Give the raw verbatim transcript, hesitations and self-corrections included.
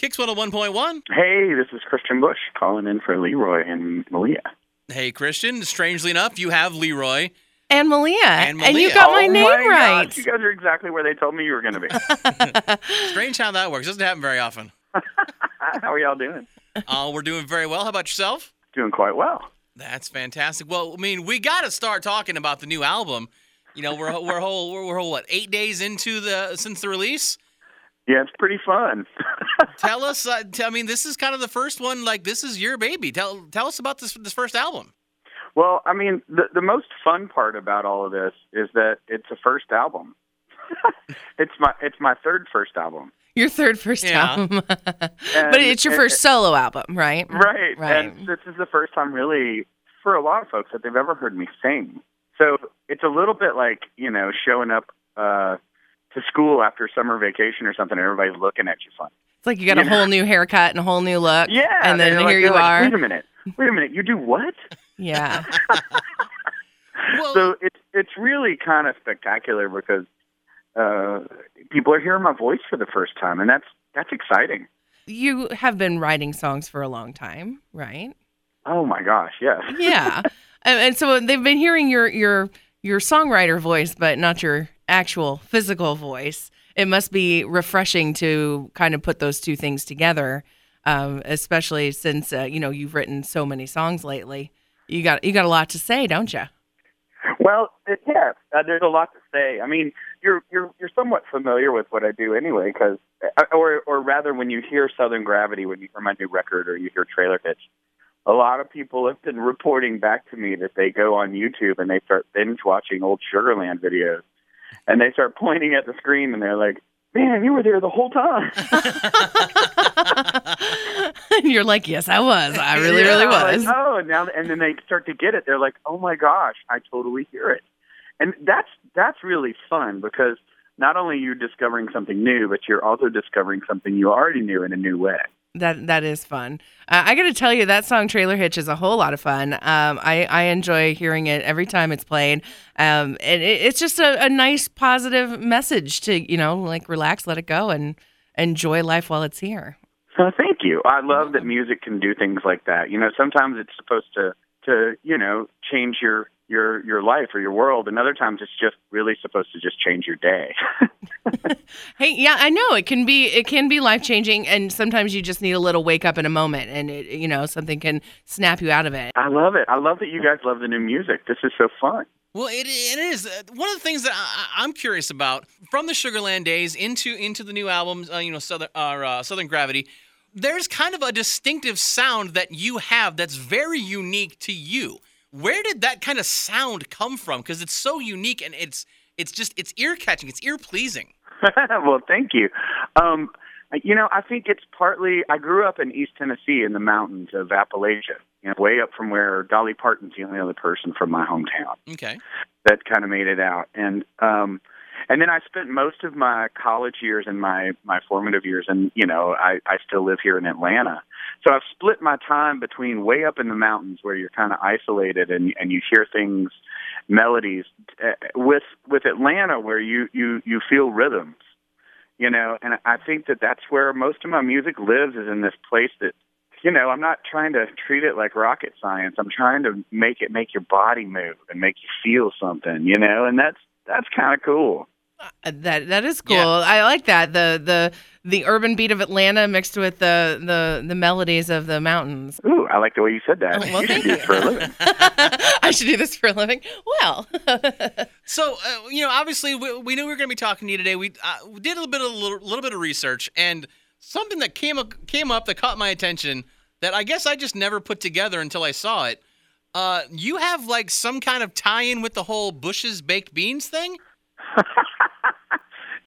Kicks one oh one point one. Hey, this is Christian Bush calling in for Leroy and Malia. Hey, Christian. Strangely enough, you have Leroy. And Malia. And Malia. And you got my oh name my right. Gosh, you guys are exactly where they told me you were going to be. Strange how that works. Doesn't happen very often. How are y'all doing? Uh, we're doing very well. How about yourself? Doing quite well. That's fantastic. Well, I mean, we got to start talking about the new album. You know, we're we're whole we're, we're whole what eight days into the since the release. Yeah, it's pretty fun. Tell us. Uh, t- I mean, this is kind of the first one. Like, this is your baby. Tell tell us about this this first album. Well, I mean, the the most fun part about all of this is that it's a first album. it's my it's my third first album. Your third first Yeah. album. But And- it's your and- first solo album, right? Right. Right. And this is the first time really for a lot of folks that they've ever heard me sing. So it's a little bit like, you know, showing up uh, to school after summer vacation or something and everybody's looking at you funny. It's like you got a You whole new haircut and a whole new look. Yeah. And then they're here like- you they're like, are. Wait a minute. Wait a minute. You do what? Yeah. Well, So it's it's really kind of spectacular because uh, people are hearing my voice for the first time, and that's that's exciting. You have been writing songs for a long time, right? Oh my gosh, yes. Yeah. and, and so they've been hearing your your your songwriter voice, but not your actual physical voice. It must be refreshing to kind of put those two things together, um, especially since uh, you know you've written so many songs lately. You got you got a lot to say, don't you? Well, it, yeah, uh, there's a lot to say. I mean, you're you're you're somewhat familiar with what I do anyway, because or or rather, when you hear Southern Gravity, when you hear my new record, or you hear Trailer Hitch, a lot of people have been reporting back to me that they go on YouTube and they start binge watching old Sugarland videos, and they start pointing at the screen and they're like, "Man, you were there the whole time." And you're like, yes, I was. I really, Yeah, really I'm was. Like, oh, and now and then they start to get it. They're like, "Oh my gosh, I totally hear it," and that's that's really fun because not only are you discovering something new, but you're also discovering something you already knew in a new way. That that is fun. Uh, I got to tell you, that song "Trailer Hitch" is a whole lot of fun. Um, I I enjoy hearing it every time it's played. Um, and it, it's just a, a nice, positive message to you know, like relax, let it go, and enjoy life while it's here. So thank you. I love that music can do things like that. You know, sometimes it's supposed to to you know change your your your life or your world, and other times it's just really supposed to just change your day. Hey, yeah, I know it can be it can be life changing, and sometimes you just need a little wake up in a moment, and it, you know something can snap you out of it. I love it. I love that you guys love the new music. This is so fun. Well, it it is Uh, one of the things that I, I'm curious about from the Sugarland days into into the new albums. Uh, you know, Southern uh, uh, Southern Gravity. There's kind of a distinctive sound that you have that's very unique to you. Where did that kind of sound come from? Because it's so unique and it's it's just it's ear catching. It's ear pleasing. Well, thank you. Um, you know, I think it's partly, I grew up in East Tennessee in the mountains of Appalachia, you know, way up from where Dolly Parton's the only other person from my hometown Okay. that kind of made it out. And um, and then I spent most of my college years and my, my formative years, and, you know, I, I still live here in Atlanta. So I've split my time between way up in the mountains where you're kind of isolated and, and you hear things, melodies, uh, with with Atlanta where you, you, you feel rhythms, you know, and I think that that's where most of my music lives, is in this place that, you know, I'm not trying to treat it like rocket science. I'm trying to make it make your body move and make you feel something, you know, and that's that's kind of cool. Uh, That that is cool. Yeah. I like that. The the the urban beat of Atlanta mixed with the the, the melodies of the mountains. Ooh, I like the way you said that. Oh, well, you thank should do you. this for a living. I should do this for a living. Well, So, uh, you know, obviously, we, we knew we were going to be talking to you today. We, uh, we did a little bit of little, little bit of research, and something that came up, came up that caught my attention that I guess I just never put together until I saw it. Uh, you have like some kind of tie-in with the whole Bush's baked beans thing.